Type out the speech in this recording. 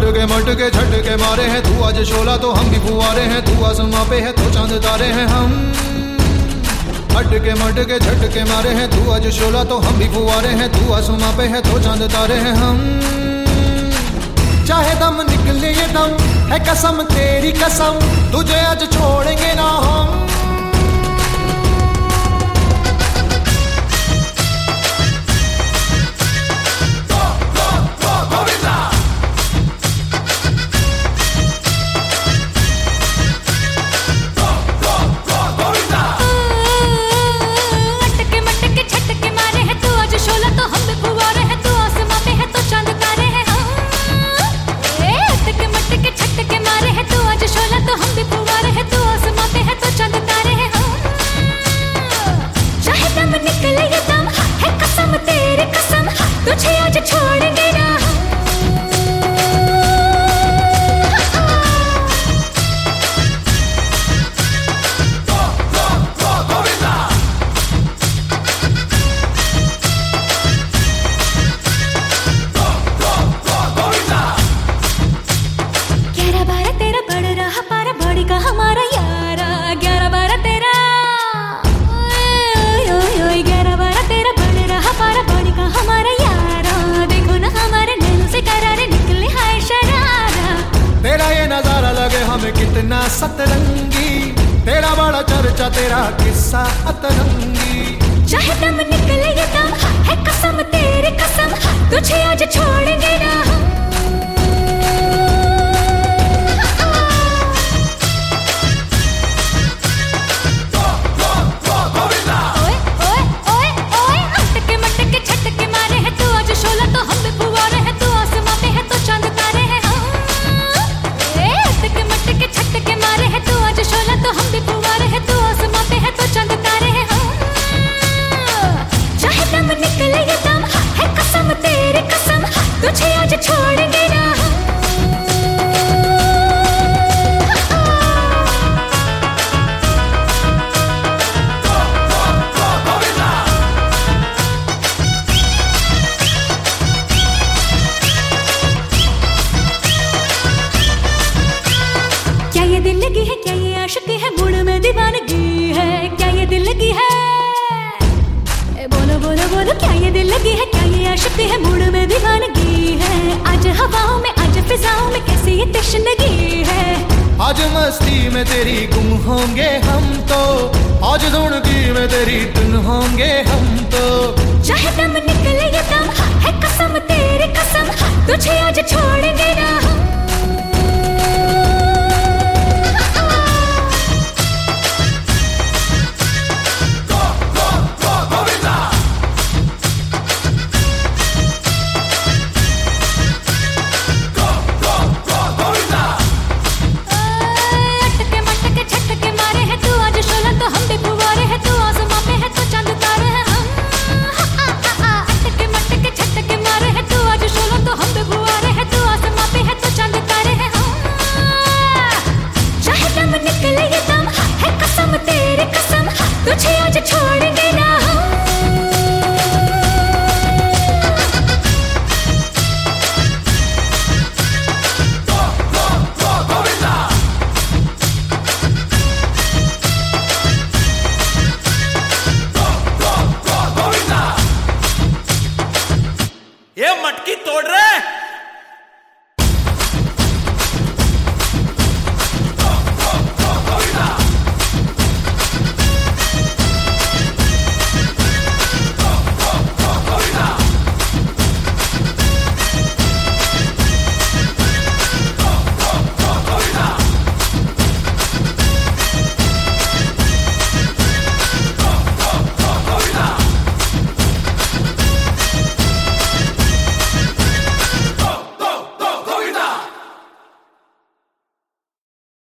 मटके झटके मारे हैं, तू आज शोला तो हम भी फुवारे हैं, तू आसमां पे है तो चांद तारे हैं हम। मटके झटके मारे हैं, तू आज शोला तो हम भी फुवारे हैं, तू आसमां पे है तो चांद तारे हैं हम। चाहे दम निकले ये दम है कसम तेरी कसम, तुझे आज छोड़ेंगे ना हम। तुझे आज छोड़ेंगे ना हमें कितना सतरंगी, तेरा बड़ा चर्चा तेरा किस्सा अतरंगी। चाहे दम निकले ये दम है कसम तेरी कसम, तुझे आज छोड़ेंगे ना हम। तुझे आज छोड़ेंगे ना क्या ये दिल लगी है, क्या ये आशिक है, मूड में दीवानगी है, क्या ये दिल लगी है, बोलो बोलो बोलो, क्या ये दिल लगी है, क्या ये आशिक है, मूड में दीवानगी है। आज हवाओं में आज फिजाओं में कैसी ये तशनगी है, आज मस्ती में तेरी गुम होंगे हम तो, आज धुनगी में तेरी धुन होंगे हम तो। चाहे दम निकले ये दम है कसम तेरी कसम, तुझे आज छोड़ेंगे ना हम। तुझे आज छोड़ेंगे ना हम। ये मटकी तोड़ रहे